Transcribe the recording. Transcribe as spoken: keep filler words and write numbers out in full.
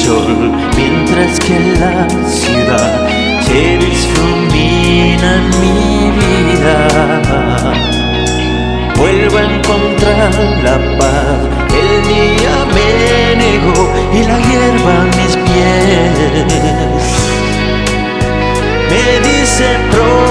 sol, mientras que la ciudad se difumina en mi vida. Vuelvo a encontrar la paz, el día me negó y la hierba a mis pies me dice pro